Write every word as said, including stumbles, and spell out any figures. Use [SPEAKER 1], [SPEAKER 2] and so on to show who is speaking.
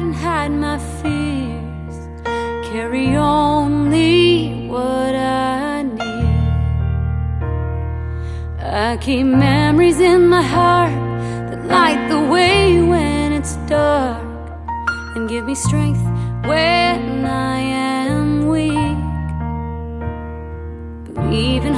[SPEAKER 1] and hide my fears, carry only what I need. I keep memories in my heart that light the way when it's dark, and give me strength when I am weak. Believe in